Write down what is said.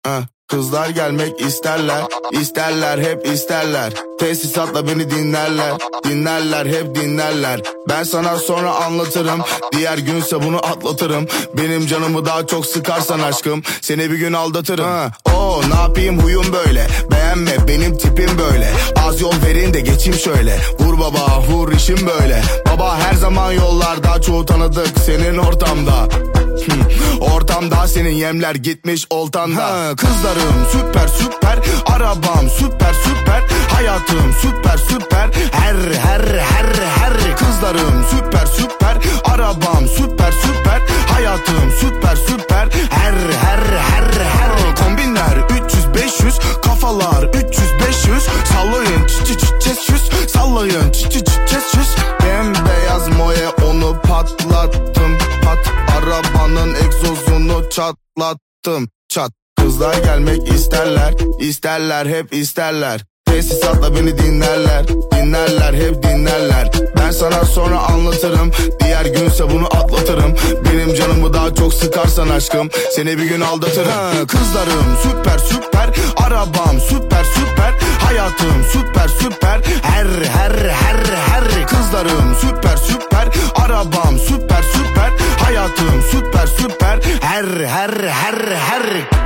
Kızlar gelmek isterler, isterler hep isterler. Tesisatla beni dinlerler, dinlerler hep dinlerler. Ben sana sonra anlatırım, diğer günse bunu atlatırım. Benim canımı daha çok sıkarsan aşkım, seni bir gün aldatırım. Ne yapayım huyum böyle, beğenme benim tipim böyle. Az yol verin de geçeyim şöyle, vur baba vur işim böyle. Baba her zaman yollarda, çoğu tanıdık senin ortamda. Ortamda senin yemler gitmiş oltanda. Kızlarım süper süper, arabam süper süper, hayatım süper süper, her kızlarım süper süper, arabam süper süper, hayatım süper süper, her kombinler 300-500, kafalar 300-500, sallayın çiz sallayın çiz. Bembeyaz moye onu patlattım pat, arabanın egzozunu çatlattım çat. Kızlar gelmek isterler, isterler hep isterler. Tesisatla beni dinlerler, dinlerler hep dinlerler. Ben sana sonra anlatırım, diğer günse bunu atlatırım. Benim canımı daha çok sıkarsan aşkım, seni bir gün aldatırım. Kızlarım süper süper, arabam süper süper, hayatım süper süper, her kızlarım süper süper, arabam süper süper, hayatım süper süper, her